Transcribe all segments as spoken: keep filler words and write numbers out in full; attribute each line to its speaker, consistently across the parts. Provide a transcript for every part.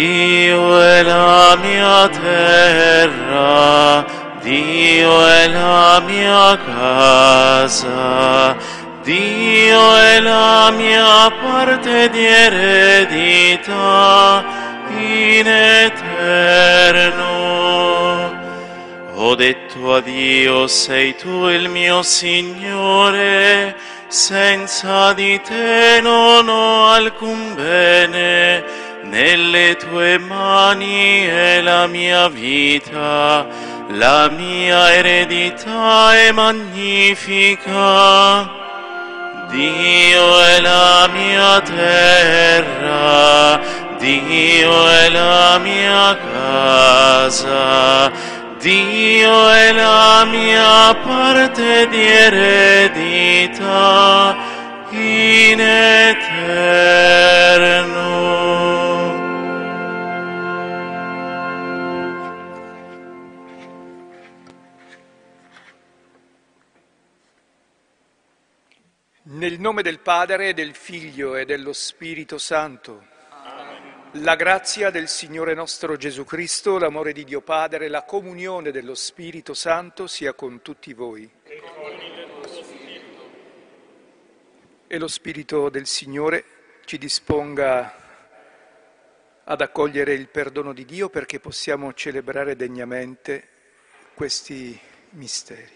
Speaker 1: Dio è la mia terra, Dio è la mia casa, Dio è la mia parte di eredità in eterno. Ho detto a Dio, sei tu il mio Signore, senza di te non ho alcun bene, nelle tue mani è la mia vita, la mia eredità è magnifica. Dio è la mia terra, Dio è la mia casa, Dio è la mia parte di eredità in eterno.
Speaker 2: Nel nome del Padre, del Figlio e dello Spirito Santo. La grazia del Signore nostro Gesù Cristo, l'amore di Dio Padre, la comunione dello Spirito Santo sia con tutti voi.
Speaker 3: E con il tuo spirito.
Speaker 2: E lo Spirito del Signore ci disponga ad accogliere il perdono di Dio perché possiamo celebrare degnamente questi misteri.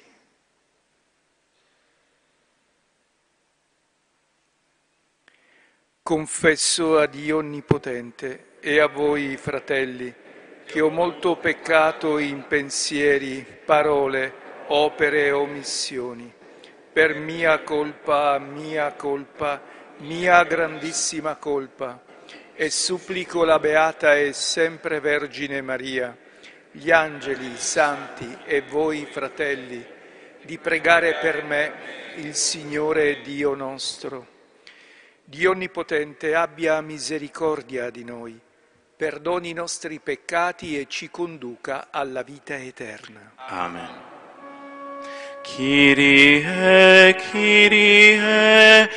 Speaker 2: Confesso a Dio Onnipotente e a voi, fratelli, che ho molto peccato in pensieri, parole, opere e omissioni, per mia colpa, mia colpa, mia grandissima colpa, e supplico la Beata e sempre Vergine Maria, gli angeli, i santi e voi, fratelli, di pregare per me il Signore Dio nostro. Dio Onnipotente abbia misericordia di noi, perdoni i nostri peccati e ci conduca alla vita eterna.
Speaker 1: Amen. Kyrie, Kyrie,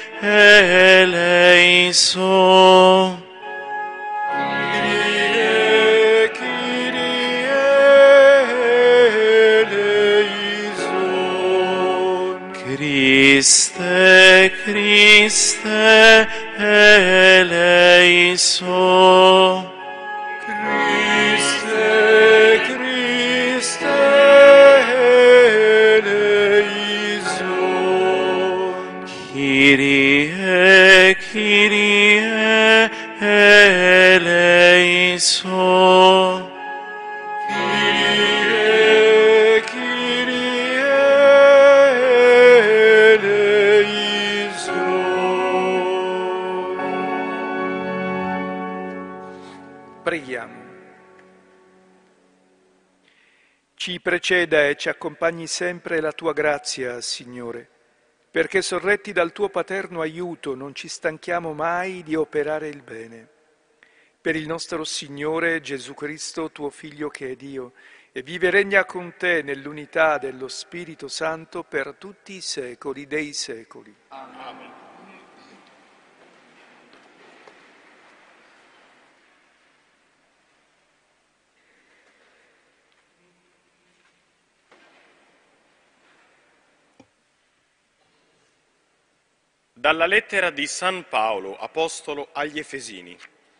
Speaker 1: eleison.
Speaker 2: Kyrie, Kyrie, eleison.
Speaker 1: Christe, Christe, eleison.
Speaker 2: Christe, Christe, eleison.
Speaker 1: Kyrie, Kyrie, eleison.
Speaker 2: Kyrie, Kyrie, eleison. Preghiamo. Ci preceda e ci accompagni sempre la tua grazia, Signore, perché sorretti dal tuo paterno aiuto non ci stanchiamo mai di operare il bene. Per il nostro Signore Gesù Cristo, tuo Figlio che è Dio, e vive e regna con te nell'unità dello Spirito Santo per tutti i secoli dei secoli.
Speaker 3: Amen. Dalla lettera di San Paolo, apostolo agli Efesini.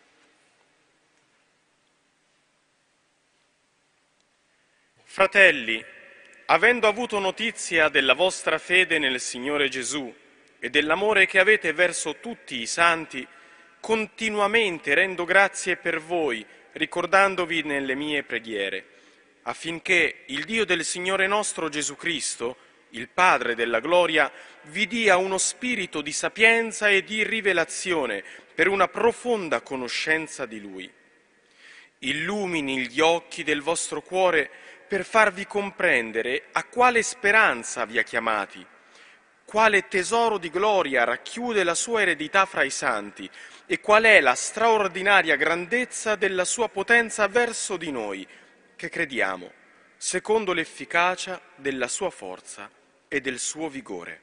Speaker 3: Fratelli, avendo avuto notizia della vostra fede nel Signore Gesù e dell'amore che avete verso tutti i santi, continuamente rendo grazie per voi, ricordandovi nelle mie preghiere, affinché il Dio del Signore nostro Gesù Cristo, il Padre della gloria, vi dia uno spirito di sapienza e di rivelazione per una profonda conoscenza di Lui. Illumini gli occhi del vostro cuore per farvi comprendere a quale speranza vi ha chiamati, quale tesoro di gloria racchiude la sua eredità fra i santi e qual è la straordinaria grandezza della sua potenza verso di noi, che crediamo, secondo l'efficacia della sua forza e del suo vigore.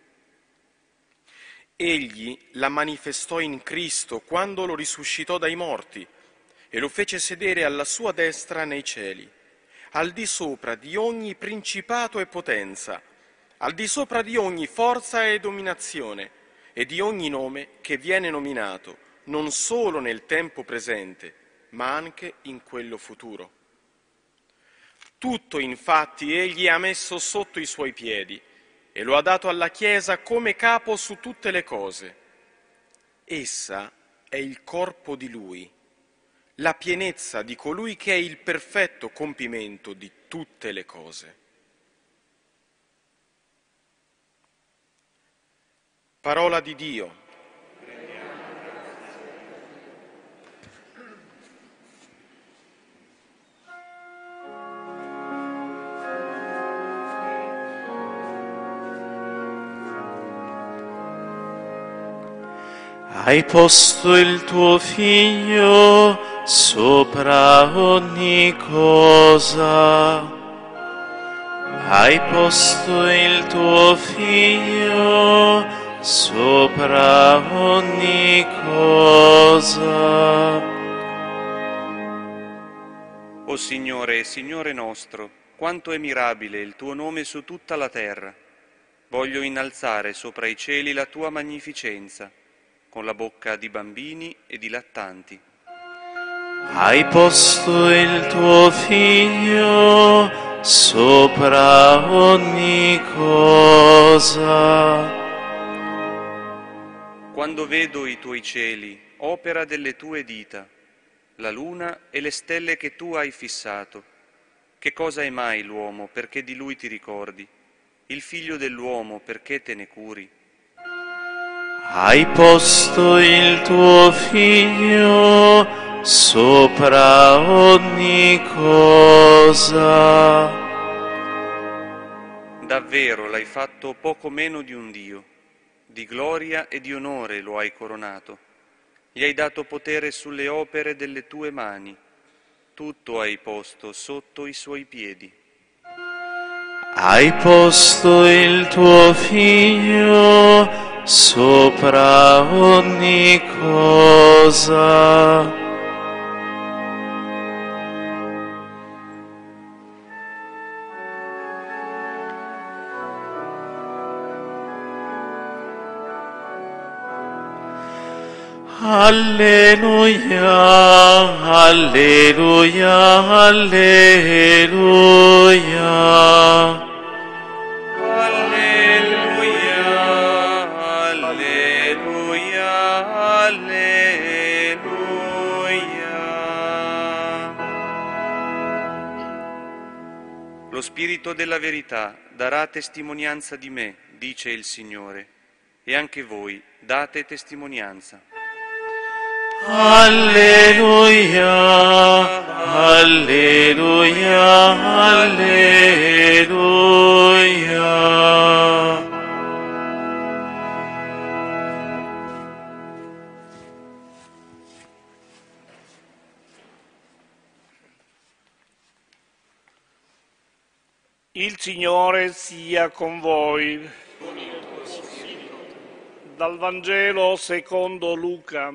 Speaker 3: Egli la manifestò in Cristo quando lo risuscitò dai morti, e lo fece sedere alla sua destra nei cieli, al di sopra di ogni principato e potenza, al di sopra di ogni forza e dominazione e di ogni nome che viene nominato, non solo nel tempo presente, ma anche in quello futuro. Tutto, infatti, egli ha messo sotto i suoi piedi e lo ha dato alla Chiesa come capo su tutte le cose. Essa è il corpo di Lui, la pienezza di colui che è il perfetto compimento di tutte le cose. Parola di Dio.
Speaker 1: Hai posto il tuo Figlio sopra ogni cosa. Hai posto il tuo Figlio sopra ogni cosa.
Speaker 4: O Signore, Signore nostro, quanto è mirabile il tuo nome su tutta la terra. Voglio innalzare sopra i cieli la tua magnificenza, con la bocca di bambini e di lattanti.
Speaker 1: Hai posto il tuo Figlio sopra ogni cosa.
Speaker 4: Quando vedo i tuoi cieli, opera delle tue dita, la luna e le stelle che tu hai fissato, che cosa è mai l'uomo perché di lui ti ricordi, il figlio dell'uomo perché te ne curi?
Speaker 1: Hai posto il tuo Figlio sopra ogni cosa.
Speaker 4: Davvero l'hai fatto poco meno di un Dio, di gloria e di onore lo hai coronato. Gli hai dato potere sulle opere delle tue mani, tutto hai posto sotto i suoi piedi.
Speaker 1: Hai posto il tuo Figlio sopra ogni cosa. Alleluia, alleluia, alleluia.
Speaker 4: Lo Spirito della verità darà testimonianza di me, dice il Signore, e anche voi date testimonianza.
Speaker 1: Alleluia, alleluia, alleluia.
Speaker 5: Il Signore sia con voi. Dal Vangelo secondo Luca.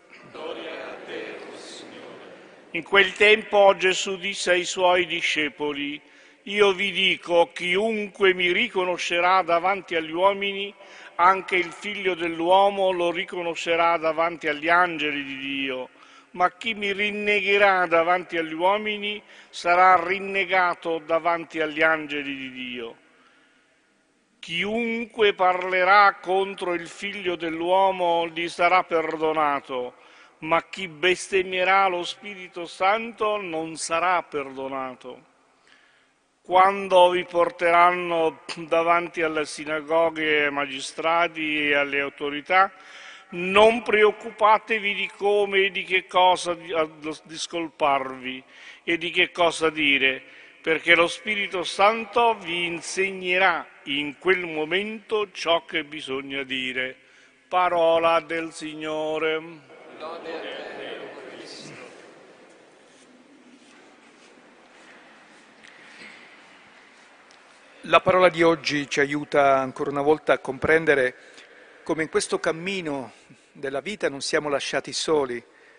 Speaker 5: In quel tempo Gesù disse ai suoi discepoli: io vi dico, chiunque mi riconoscerà davanti agli uomini, anche il Figlio dell'uomo lo riconoscerà davanti agli angeli di Dio. Ma chi mi rinnegherà davanti agli uomini sarà rinnegato davanti agli angeli di Dio. Chiunque parlerà contro il Figlio dell'uomo gli sarà perdonato, ma chi bestemmierà lo Spirito Santo non sarà perdonato. Quando vi porteranno davanti alle sinagoghe, ai magistrati e alle autorità, non preoccupatevi di come e di che cosa discolparvi e di che cosa dire, perché lo Spirito Santo vi insegnerà in quel momento ciò che bisogna dire. Parola del Signore. Lode a te, o Cristo.
Speaker 2: La parola di oggi ci aiuta ancora una volta a comprendere come in questo cammino della vita non siamo lasciati soli,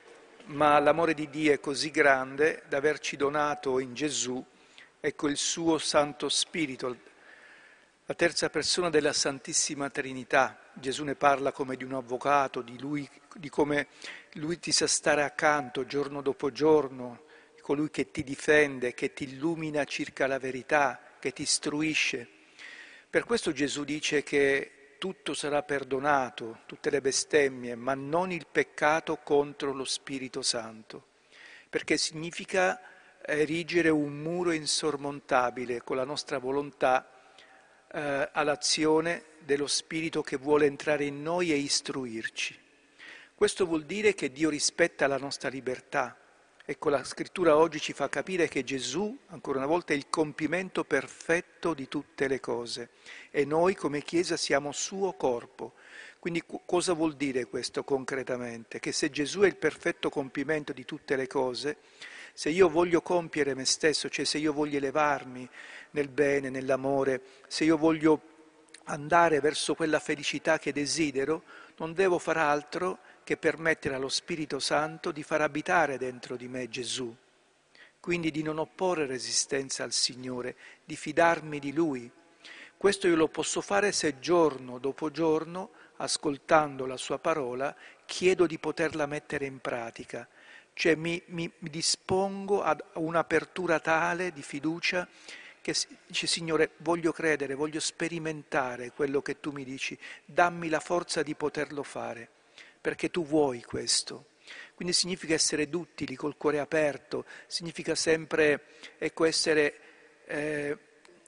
Speaker 2: ma l'amore di Dio è così grande da averci donato in Gesù, ecco, il suo Santo Spirito, la terza persona della Santissima Trinità. Gesù ne parla come di un avvocato, di lui, di come lui ti sa stare accanto giorno dopo giorno, di colui che ti difende, che ti illumina circa la verità, che ti istruisce. Per questo Gesù dice che tutto sarà perdonato, tutte le bestemmie, ma non il peccato contro lo Spirito Santo, perché significa erigere un muro insormontabile con la nostra volontà eh, all'azione dello Spirito che vuole entrare in noi e istruirci. Questo vuol dire che Dio rispetta la nostra libertà. Ecco, la Scrittura oggi ci fa capire che Gesù, ancora una volta, è il compimento perfetto di tutte le cose e noi come Chiesa siamo suo corpo. Quindi cosa vuol dire questo concretamente? Che se Gesù è il perfetto compimento di tutte le cose, se io voglio compiere me stesso, cioè se io voglio elevarmi nel bene, nell'amore, se io voglio andare verso quella felicità che desidero, non devo far altro che permettere allo Spirito Santo di far abitare dentro di me Gesù, quindi di non opporre resistenza al Signore, di fidarmi di Lui. Questo io lo posso fare se giorno dopo giorno, ascoltando la Sua parola, chiedo di poterla mettere in pratica, cioè mi, mi, mi dispongo a un'apertura tale di fiducia che dice: Signore, voglio credere, voglio sperimentare quello che Tu mi dici, dammi la forza di poterlo fare, perché Tu vuoi questo. Quindi significa essere duttili, col cuore aperto, significa sempre, ecco, essere eh,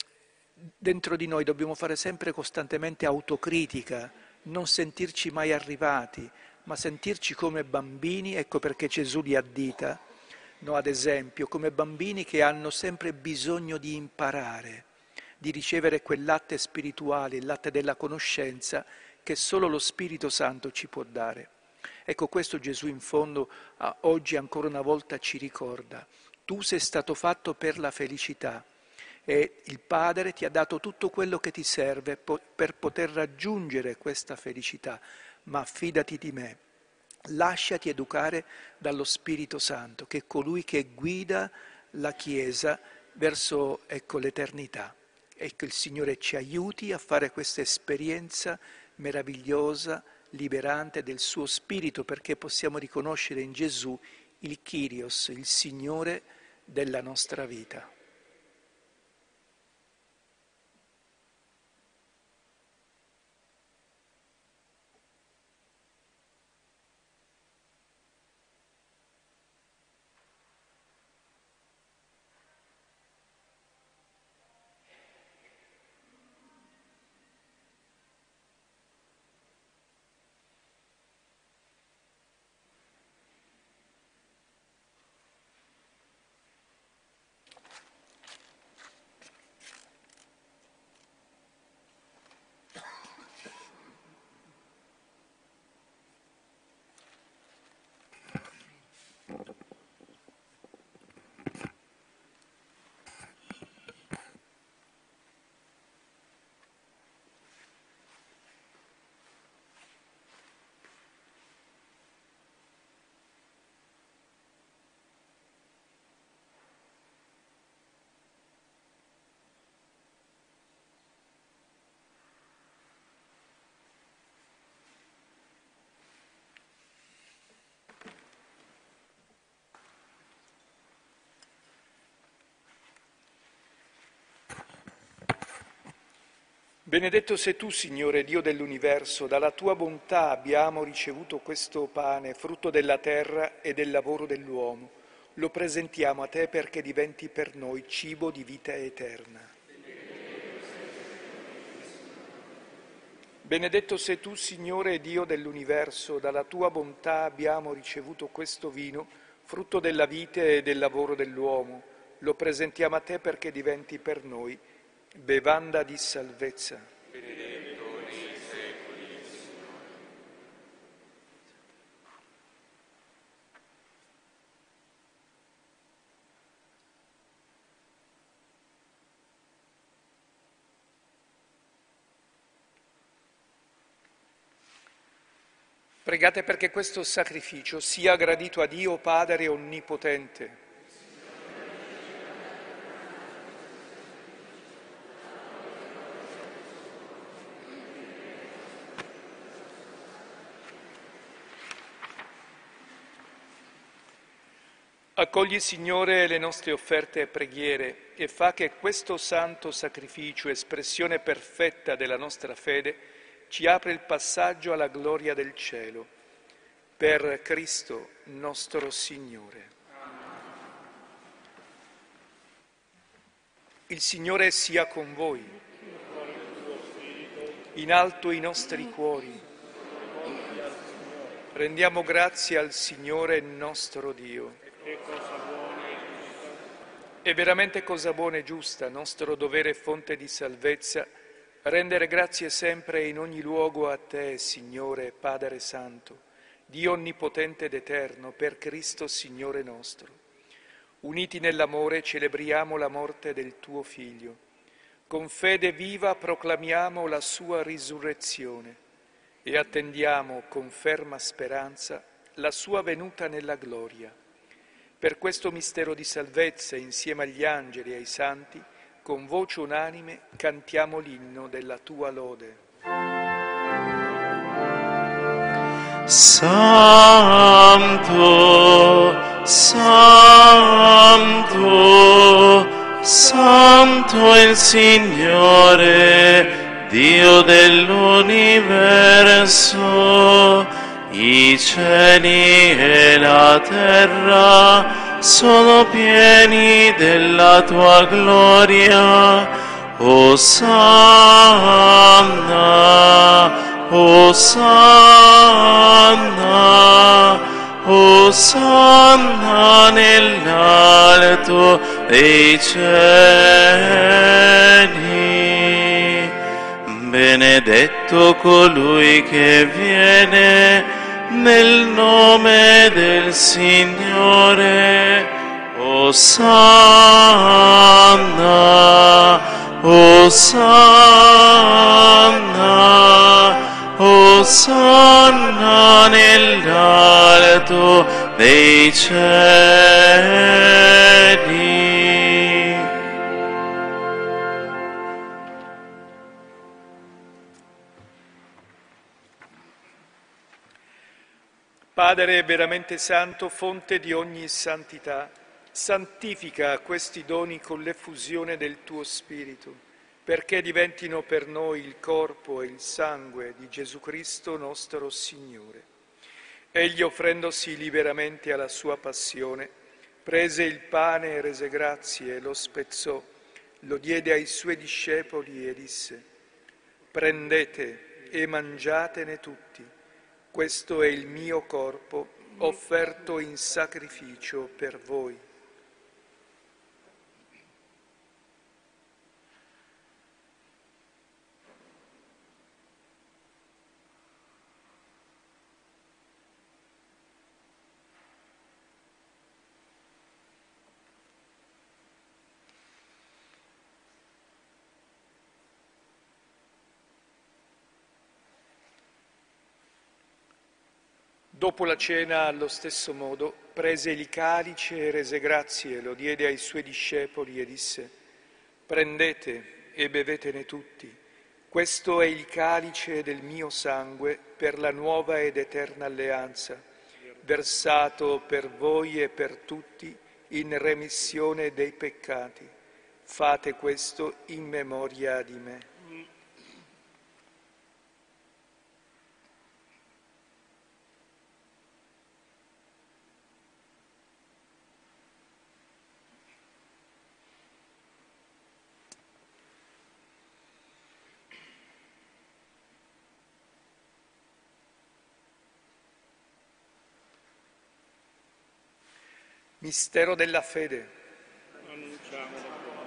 Speaker 2: dentro di noi, dobbiamo fare sempre costantemente autocritica, non sentirci mai arrivati, ma sentirci come bambini, ecco perché Gesù li addita, no, ad esempio, come bambini che hanno sempre bisogno di imparare, di ricevere quel latte spirituale, il latte della conoscenza che solo lo Spirito Santo ci può dare. Ecco, questo Gesù in fondo oggi ancora una volta ci ricorda. Tu sei stato fatto per la felicità e il Padre ti ha dato tutto quello che ti serve per poter raggiungere questa felicità, ma fidati di me, lasciati educare dallo Spirito Santo, che è colui che guida la Chiesa verso, ecco, l'eternità. Ecco, il Signore ci aiuti a fare questa esperienza meravigliosa, liberante del suo Spirito, perché possiamo riconoscere in Gesù il Kyrios, il Signore della nostra vita. Benedetto sei tu, Signore, Dio dell'universo, dalla tua bontà abbiamo ricevuto questo pane, frutto della terra e del lavoro dell'uomo. Lo presentiamo a te perché diventi per noi cibo di vita eterna. Benedetto sei tu, Signore, Dio dell'universo, dalla tua bontà abbiamo ricevuto questo vino, frutto della vite e del lavoro dell'uomo. Lo presentiamo a te perché diventi per noi bevanda di salvezza.
Speaker 6: Benedetto nei secoli, Signore.
Speaker 2: Pregate perché questo sacrificio sia gradito a Dio Padre Onnipotente. Accogli, Signore, le nostre offerte e preghiere e fa che questo santo sacrificio, espressione perfetta della nostra fede, ci apra il passaggio alla gloria del cielo. Per Cristo nostro Signore. Il Signore sia con voi. In alto i nostri cuori. Rendiamo grazie al Signore nostro Dio. È veramente cosa buona e giusta, nostro dovere e fonte di salvezza, rendere grazie sempre e in ogni luogo a Te, Signore, Padre Santo, Dio Onnipotente ed Eterno, per Cristo Signore nostro. Uniti nell'amore celebriamo la morte del Tuo Figlio. Con fede viva proclamiamo la Sua risurrezione e attendiamo con ferma speranza la Sua venuta nella gloria. Per questo mistero di salvezza, insieme agli angeli e ai santi, con voce unanime cantiamo l'inno della Tua lode.
Speaker 1: Santo, Santo, Santo è il Signore, Dio dell'universo. I cieli e la terra sono pieni della Tua gloria. Osanna, Osanna, Osanna nell'alto dei cieli. Benedetto colui che viene nel nome del Signore. Osanna, Osanna, Osanna nell'alto dei cieli.
Speaker 2: Padre veramente santo, fonte di ogni santità, santifica questi doni con l'effusione del Tuo Spirito, perché diventino per noi il corpo e il sangue di Gesù Cristo nostro Signore. Egli, offrendosi liberamente alla Sua passione, prese il pane e rese grazie, lo spezzò, lo diede ai Suoi discepoli e disse: «Prendete e mangiatene tutti. Questo è il mio corpo offerto in sacrificio per voi». Dopo la cena, allo stesso modo, prese il calice e rese grazie, lo diede ai Suoi discepoli e disse: «Prendete e bevetene tutti. Questo è il calice del mio sangue per la nuova ed eterna alleanza, versato per voi e per tutti in remissione dei peccati. Fate questo in memoria di me». Mistero della fede.
Speaker 5: Annunciamo la tua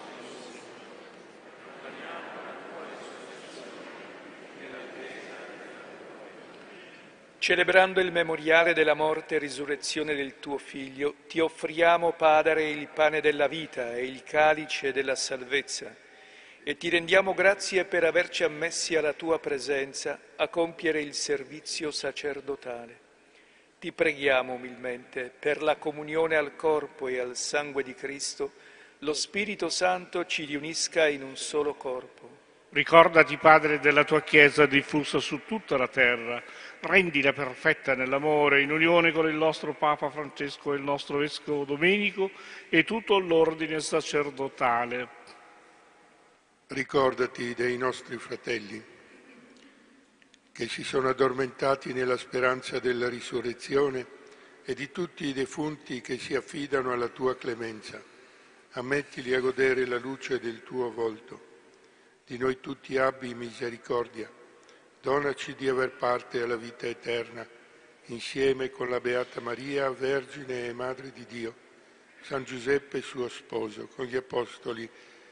Speaker 2: Celebrando il memoriale della morte e risurrezione del Tuo Figlio, Ti offriamo, Padre, il pane della vita e il calice della salvezza, e ti rendiamo grazie per averci ammessi alla tua presenza a compiere il servizio sacerdotale. Ti preghiamo umilmente per la comunione al corpo e al sangue di Cristo, lo Spirito Santo ci riunisca in un solo corpo.
Speaker 5: Ricordati, Padre, della tua Chiesa diffusa su tutta la terra, rendila perfetta nell'amore, in unione con il nostro Papa Francesco e il nostro Vescovo Domenico e tutto l'ordine sacerdotale.
Speaker 7: Ricordati dei nostri fratelli che si sono addormentati nella speranza della risurrezione e di tutti i defunti che si affidano alla tua clemenza. Ammettili a godere la luce del tuo volto. Di noi tutti abbi misericordia. Donaci di aver parte alla vita eterna, insieme con la Beata Maria, Vergine e Madre di Dio, San Giuseppe suo sposo, con gli Apostoli,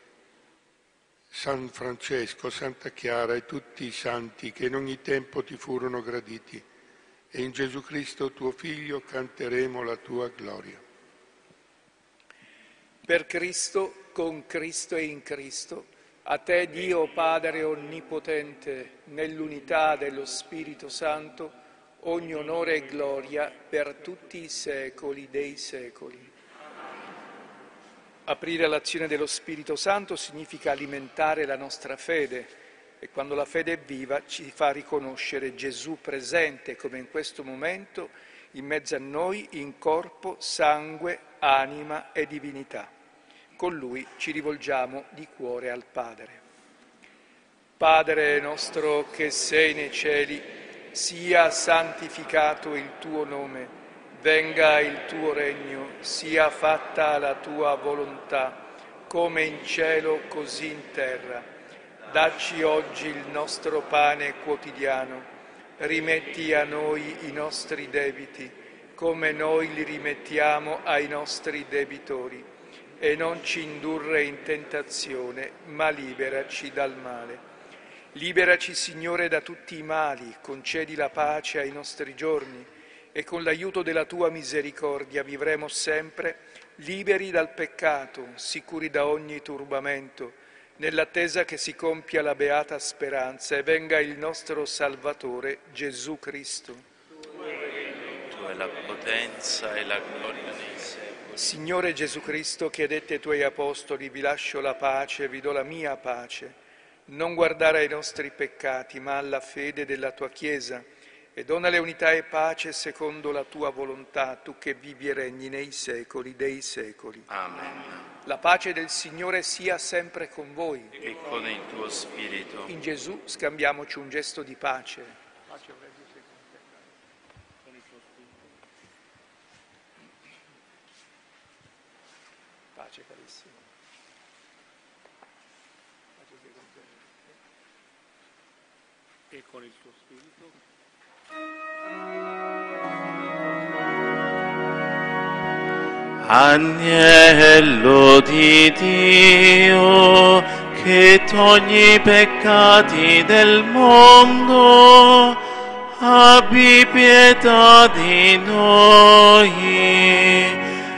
Speaker 7: San Francesco, Santa Chiara e tutti i santi che in ogni tempo ti furono graditi. E in Gesù Cristo tuo Figlio canteremo la tua gloria.
Speaker 2: Per Cristo, con Cristo e in Cristo, a te Dio Padre Onnipotente, nell'unità dello Spirito Santo, ogni onore e gloria per tutti i secoli dei secoli. Aprire all'azione dello Spirito Santo significa alimentare la nostra fede e quando la fede è viva ci fa riconoscere Gesù presente come in questo momento in mezzo a noi in corpo, sangue, anima e divinità. Con Lui ci rivolgiamo di cuore al Padre. Padre nostro che sei nei cieli, sia santificato il tuo nome. Venga il tuo regno, sia fatta la tua volontà, come in cielo così in terra. Dacci oggi il nostro pane quotidiano, rimetti a noi i nostri debiti, come noi li rimettiamo ai nostri debitori, e non ci indurre in tentazione, ma liberaci dal male. Liberaci, Signore, da tutti i mali, concedi la pace ai nostri giorni, e con l'aiuto della tua misericordia vivremo sempre liberi dal peccato, sicuri da ogni turbamento, nell'attesa che si compia la beata speranza e venga il nostro Salvatore Gesù Cristo.
Speaker 1: Tu hai la potenza e la gloria nei secoli.
Speaker 2: Signore Gesù Cristo, che hai detto ai tuoi apostoli, vi lascio la pace, vi do la mia pace, non guardare ai nostri peccati, ma alla fede della tua Chiesa, e donale unità e pace secondo la tua volontà, tu che vivi e regni nei secoli dei secoli.
Speaker 1: Amen.
Speaker 2: La pace del Signore sia sempre con voi.
Speaker 1: E con il tuo spirito.
Speaker 2: In Gesù scambiamoci un gesto di pace. Pace, carissimo. Pace sia con te.
Speaker 5: E con il tuo spirito.
Speaker 1: Agnello di Dio, che togli i peccati del mondo, abbi pietà di noi.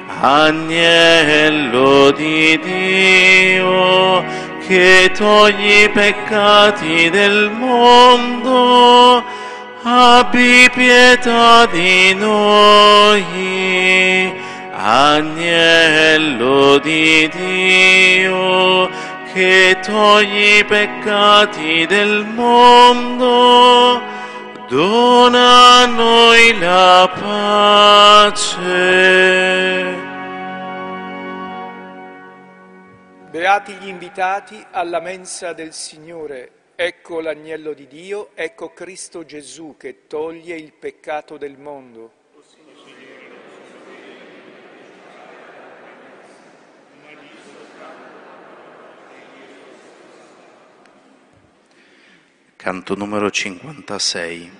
Speaker 1: Agnello di Dio, che togli i peccati del mondo, abbi pietà di noi. Agnello di Dio, che togli i peccati del mondo, dona a noi la pace.
Speaker 2: Beati gli invitati alla mensa del Signore. Ecco l'agnello di Dio, ecco Cristo Gesù che toglie il peccato del mondo.
Speaker 1: Canto numero cinquantasei.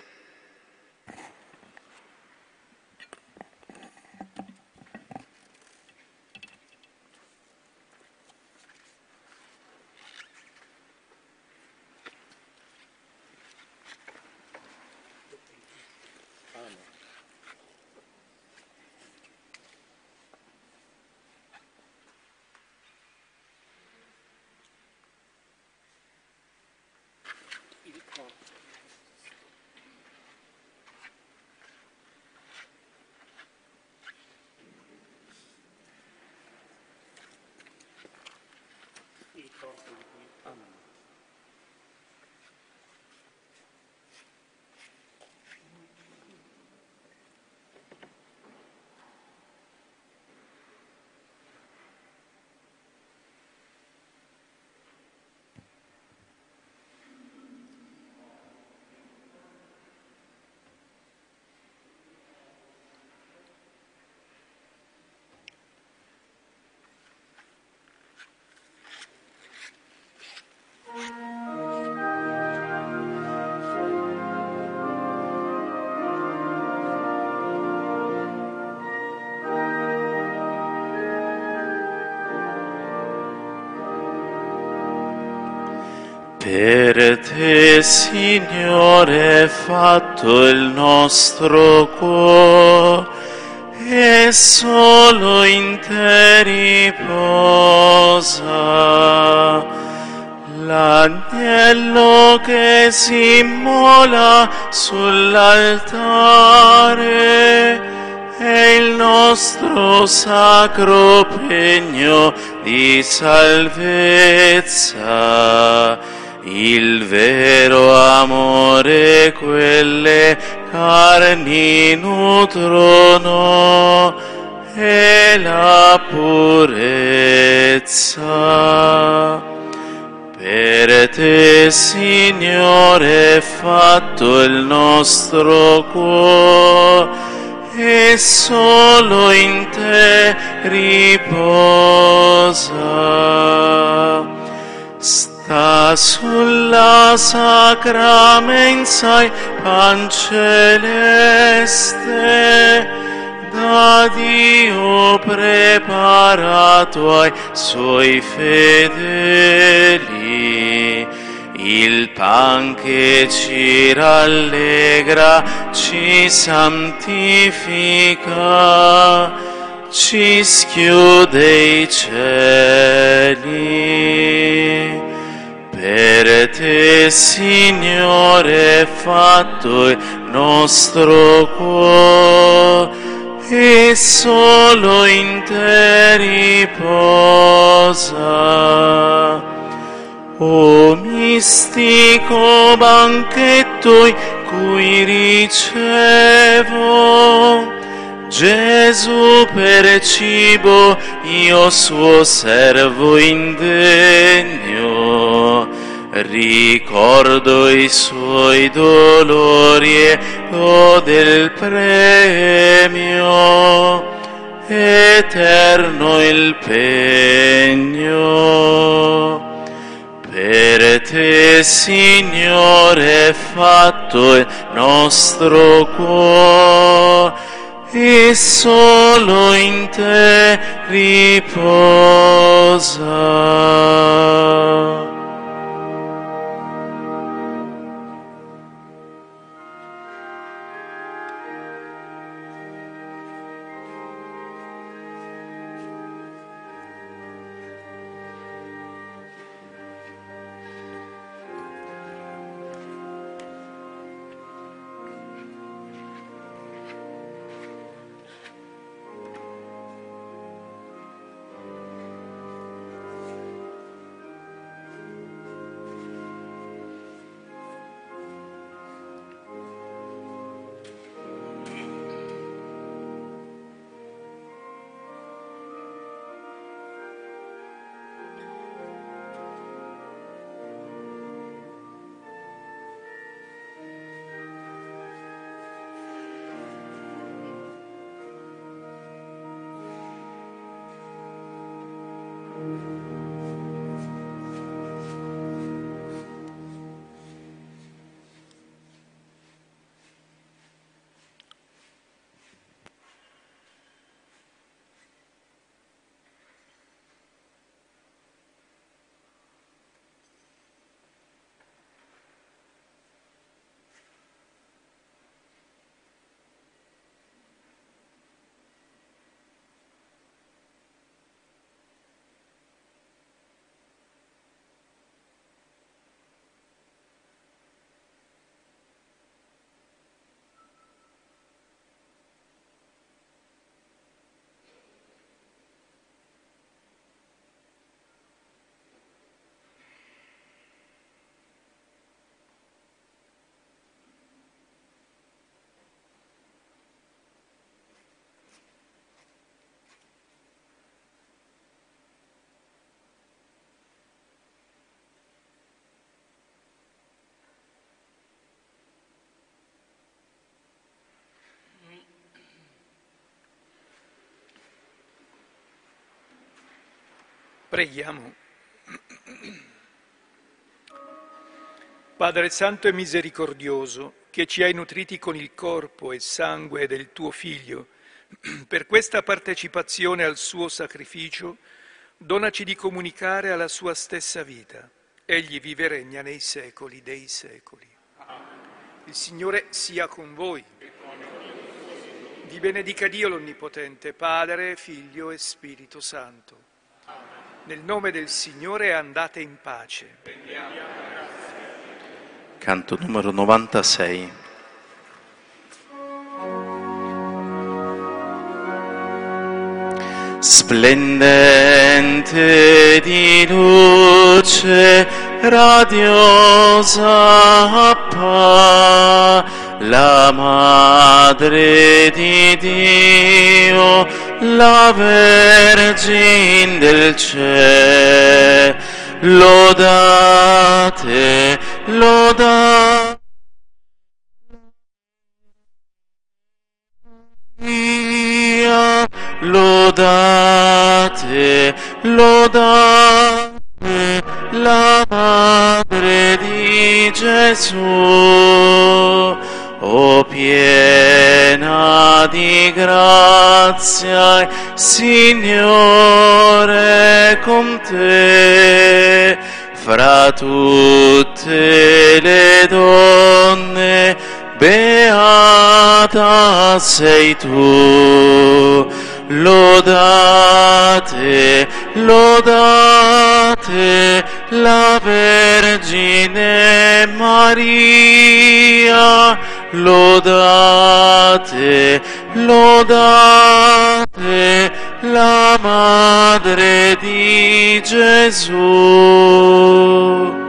Speaker 1: Per te, Signore, è fatto il nostro cuore, e solo in te riposa. L'agnello che si immola sull'altare è il nostro sacro pegno di salvezza, il vero amore quelle carni nutrono e la purezza. Per te, Signore, è fatto il nostro cuore, e solo in te riposa. Sta sulla sacra mensa il pan celeste, da Dio preparato ai suoi fedeli, il pan che ci rallegra, ci santifica, ci schiude i cieli. Per te, Signore, è fatto il nostro cuore, e solo in te riposa. O mistico banchetto in cui ricevo Gesù per cibo, io suo servo indegno, ricordo i suoi dolori e gode il premio, eterno il pegno. Per te, Signore, è fatto il nostro cuore, e solo in te riposa.
Speaker 2: Preghiamo. Padre Santo e misericordioso, che ci hai nutriti con il corpo e sangue del tuo Figlio, per questa partecipazione al suo sacrificio, donaci di comunicare alla sua stessa vita. Egli vive e regna nei secoli dei secoli. Il Signore sia con voi. Vi benedica Dio l'Onnipotente, Padre, Figlio e Spirito Santo. Nel nome del Signore andate in pace.
Speaker 1: Canto numero novantasei. Splendente di luce, radiosa appare la Madre di Dio, la Vergine del cielo. Lodate, lodate. Lodate, lodate la Madre di Gesù, o piena di grazia, Signore è con te, fra tutte le donne beata sei tu. Lodate, lodate la Vergine Maria, lodate, lodate la Madre di Gesù.